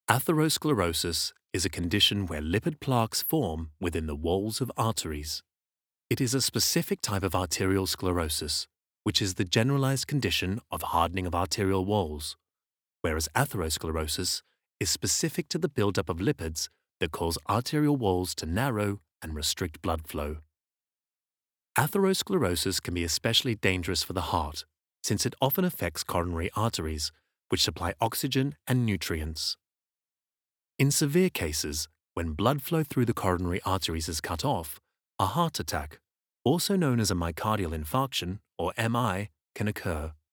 Atherosclerosis is a condition where lipid plaques form within the walls of arteries. It is a specific type of arterial sclerosis, which is the generalized condition of hardening of arterial walls, whereas atherosclerosis is specific to the buildup of lipids that cause arterial walls to narrow and restrict blood flow. Atherosclerosis can be especially dangerous for the heart, since it often affects coronary arteries, which supply oxygen and nutrients. In severe cases, when blood flow through the coronary arteries is cut off, a heart attack, also known as a myocardial infarction or MI, can occur.